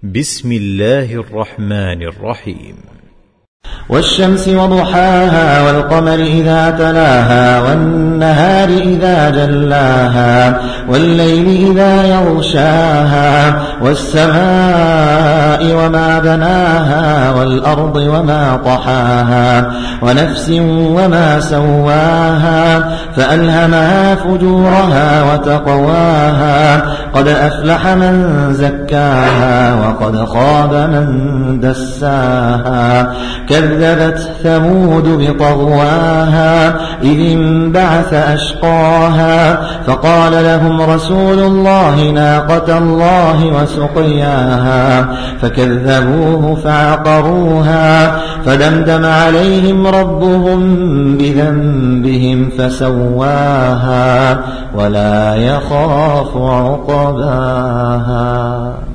بسم الله الرحمن الرحيم. والشمس وضحاها والقمر إذا تلاها والنهار إذا جلاها والليل إذا يغشاها والسماء وما بناها والأرض وما طحاها ونفس وما سواها فألهمها فجورها وتقواها قد أفلح من زكاها وقد خاب من دساها كذبت ثمود بطغواها إذ انبعث أشقاها فقال لهم رسول الله ناقة الله وسقياها فكذبوه فعقروها فدمدم عليهم ربهم بذنبهم فسواها ولا يخاف عقباها.